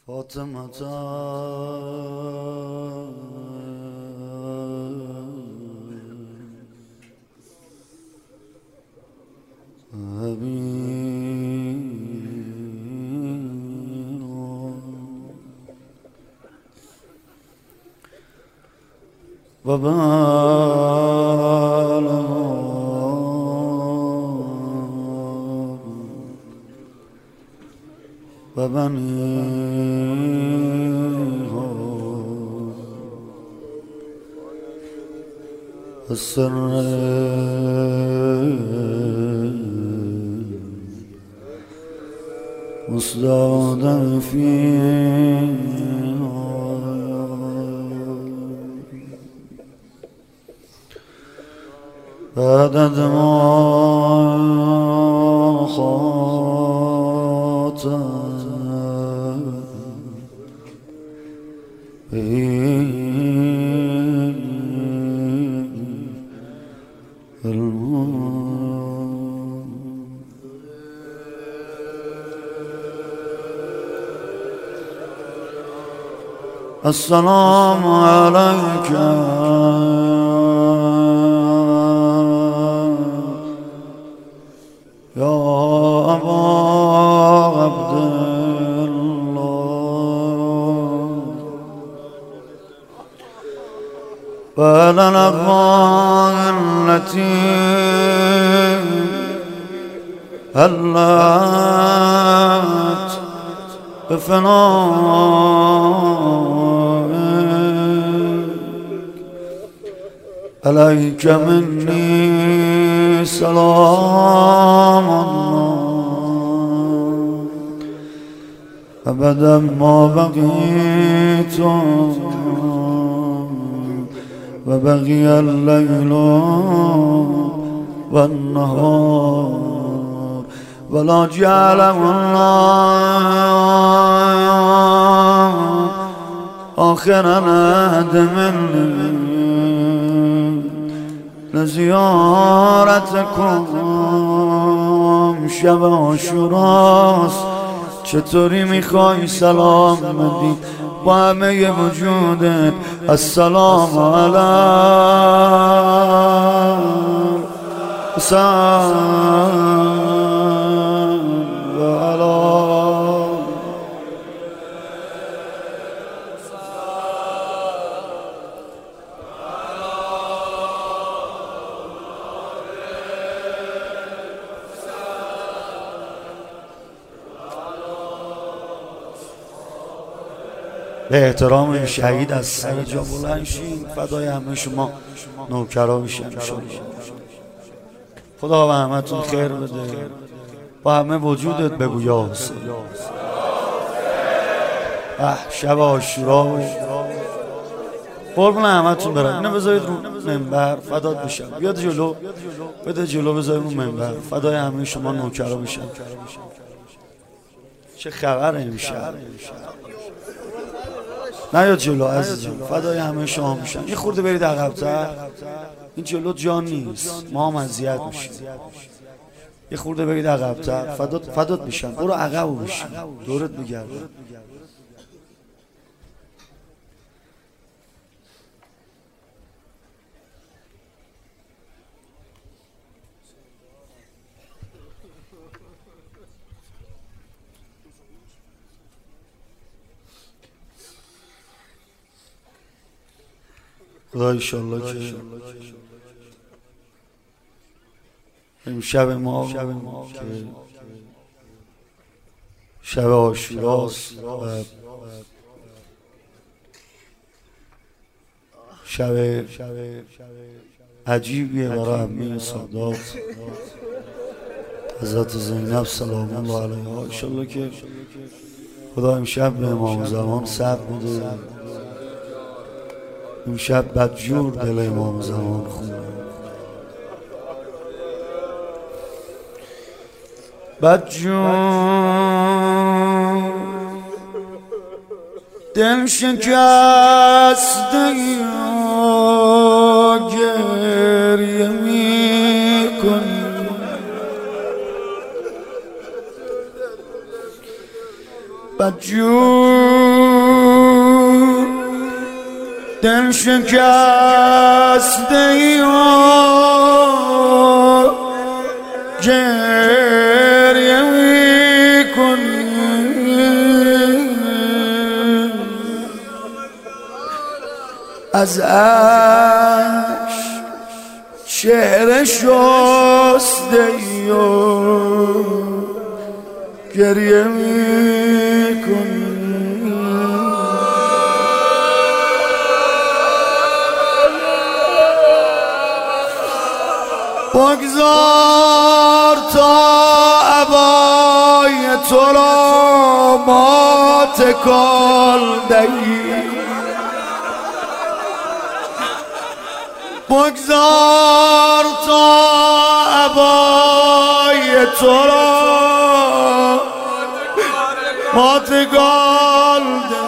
فاطمه و بنيها السر مصدادا فيها بعد ما خاطر السلام عليك يا أبا عبد الله وعلى الأغراض التي هلت بفنائك عليك مني سلام الله أبدا ما بقيت وبقي الليل والنهار ولا جعله الله آخر العهد مني لزیارتکم شب عاشوراست. چطوری میخوای سلام بدی با همه وجودت؟ السلام به احترام این شهید از سر جا بلند شین. فدای همه شما نوکران شمشون. خدا به همتون خیر بده. با همه وجودت بگو یا حسین. شب عاشورا قربون همتون برم. اینو بذارید رو منبر فدات بشم. بیاد جلو، بده جلو، بذارید رو منبر. فدای همه شما نوکران بشم. چه خبر امشب؟ نیاد جلو عزیزم، فدای همه شما میشم. یه خورده برید عقب‌تر، این جلو جان نیست، ما هم اذیت میشیم. یه خورده برید عقب‌تر، فدات میشم. برو عقب بشین، دورت بگردم. خدا ایشالله که امشب ما که شب عاشوراست و شب عجیبیه برای عمه سادات حضرت زینب سلام الله علیها. ایشالله که خدا امشب به امام زمان صبر بده. امشب بدجور دل امام زمان خونه. بدجور دل شکسته گریه می کنی. بدجور دل شکسته و گریه میکنی، از عشق چهره شسته و گریه میکنی. بگذار تا عبای تو را ما تکان دهیم، بگذار تا عبای تو را ما تکان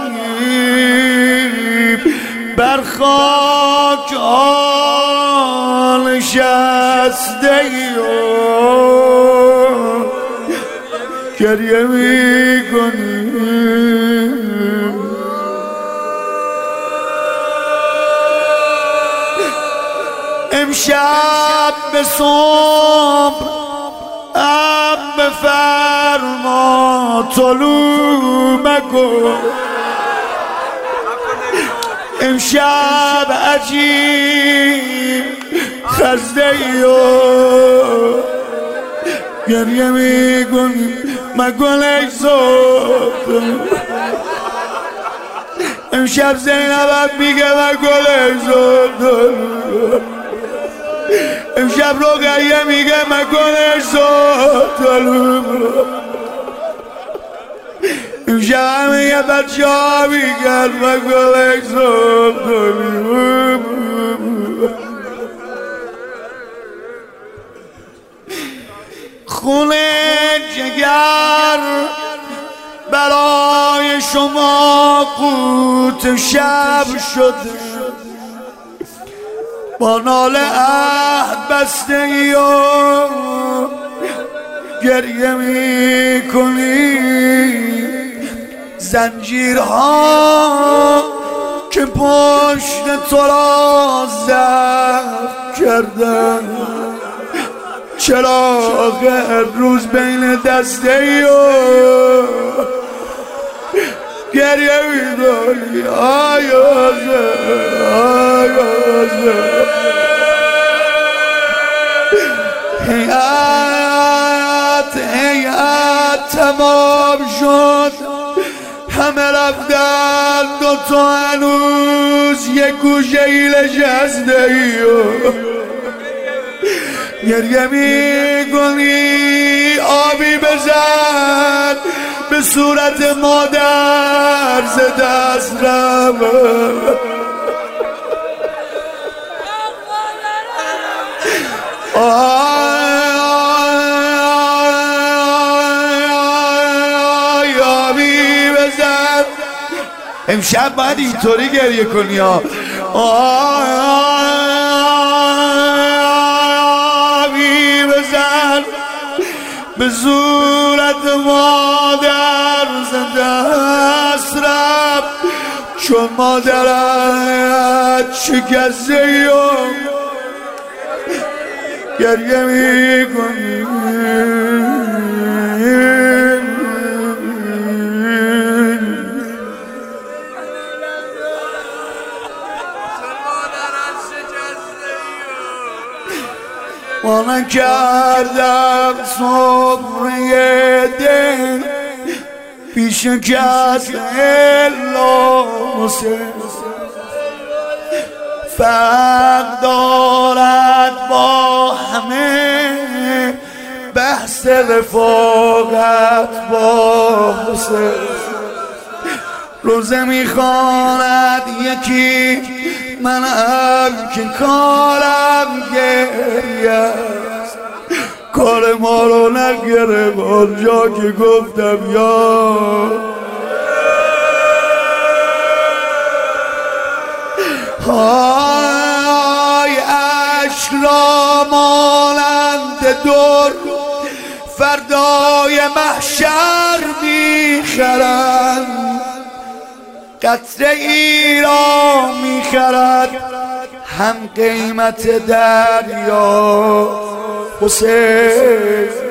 دهیم، بر خاک نشسته و گریه میکنیم. امشب به صبح اب بفرما طلوع مکن، امشب عجیب خسته ای و گریه میکنی مگل ای صبح. امشب زینب میگه مگل ای صبح، امشب رقیه میگه مگل ای صبح، امشب همه یه بچه ها میگن مگل ای صبح. خونه جگر برای شما قوت شب شده، با ناله عهد بسته ای و گریه میکنی، زنجیرها که پشت تو را ضبط کردن، چراغ روز بین دسته ای و گریه میکنی. آیازه آیازه هیئت تمام شد، همه رفتن تو هنوز یک گوشه ای نشسته ای و گریه میکنی. آبی بزن به صورت مادر ز دست رفت، آبی بزن. امشب باید اینطوری گریه کنی ها. آبی بزن به صورت مادر ز دست رفت، چون مادرت شکسته ای و گریه میکنی. من کردم صبره دل پیش کس الا حسین، فرق دارد با همه بحث رفاقت با حسین. روزه میخواند یکی منم که کارم گریه، کار ما رو نگرم آنجا که گفتم یا های عشق را مانند در فردای محشر میخرند، قطره ای را میخرد هم قیمت دریا. حسین